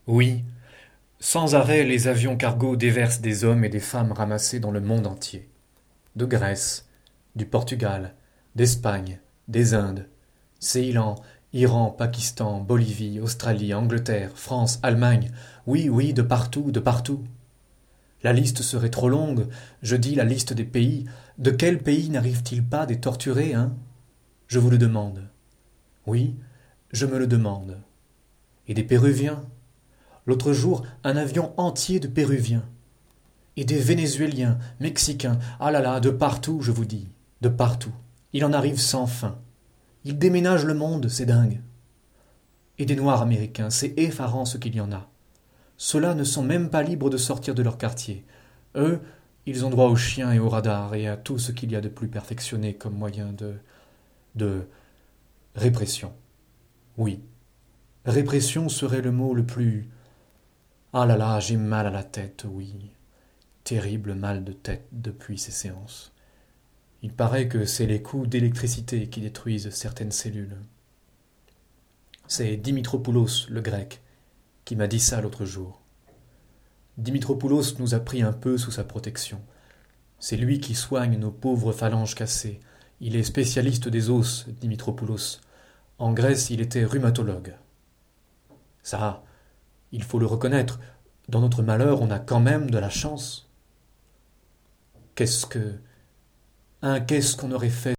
Oui, sans arrêt les avions cargos déversent des hommes et des femmes ramassés dans le monde entier. De Grèce, du Portugal, d'Espagne, des Indes, Ceylan, Iran, Pakistan, Bolivie, Australie, Angleterre, France, Allemagne, oui, oui, de partout, de partout. La liste serait trop longue, je dis la liste des pays. De quel pays n'arrive-t-il pas des torturés, hein? Je vous le demande. Oui, je me le demande. Et des Péruviens? L'autre jour, un avion entier de Péruviens. Et des Vénézuéliens, Mexicains, ah là là, de partout, je vous dis, de partout. Il en arrive sans fin. Ils déménagent le monde, c'est dingue. Et des Noirs américains, c'est effarant ce qu'il y en a. Ceux-là ne sont même pas libres de sortir de leur quartier. Eux, ils ont droit aux chiens et aux radars et à tout ce qu'il y a de plus perfectionné comme moyen de répression. Oui, répression serait le mot le plus... Ah là là, j'ai mal à la tête, oui. Terrible mal de tête depuis ces séances. Il paraît que c'est les coups d'électricité qui détruisent certaines cellules. C'est Dimitropoulos, le grec, qui m'a dit ça l'autre jour. Dimitropoulos nous a pris un peu sous sa protection. C'est lui qui soigne nos pauvres phalanges cassées. Il est spécialiste des os, Dimitropoulos. En Grèce, il était rhumatologue. Ça, il faut le reconnaître, dans notre malheur, on a quand même de la chance. Qu'est-ce qu'on aurait fait